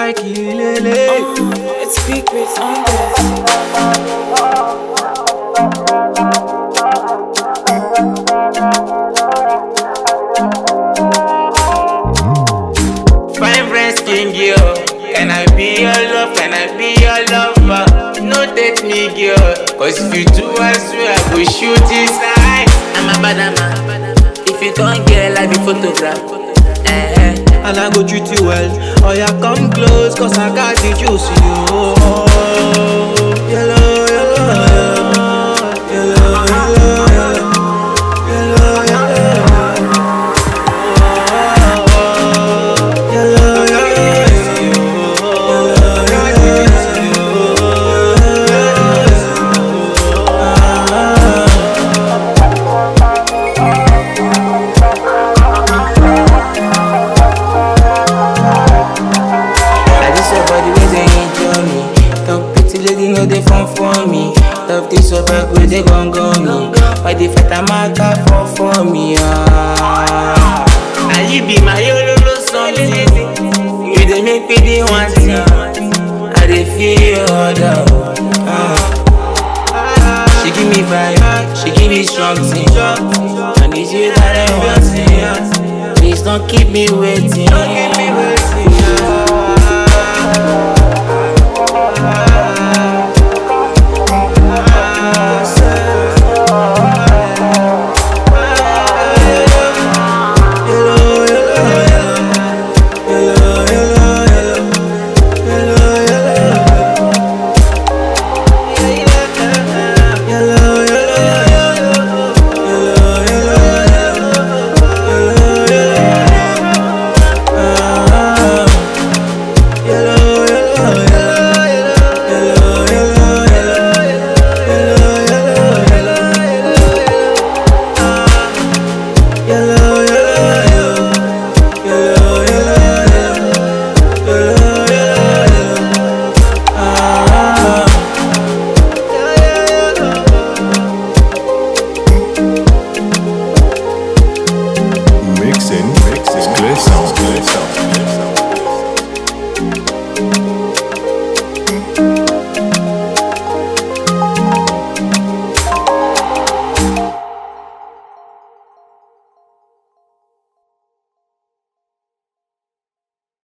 like Ilele. It's secrets on this. Fine breast skin girl, can I be your love? Can I be your lover? No date me girl, cause if you do I swear I go shoot inside. I'm a bad man, if you don't get like a photograph. And I go treat you well. Oh yeah, come close, cause I got the juice. Yellow, yellow, yellow, yellow, yellow, yellow, lady no dey fun for me. Love this so back where they gon' go me. Why they fight a matter for me? Now you be my yolo something. You dey make me the one thing. I dey feel your other. She give me vibe, she give me strong thing. I need you that I want. Please don't keep me waiting.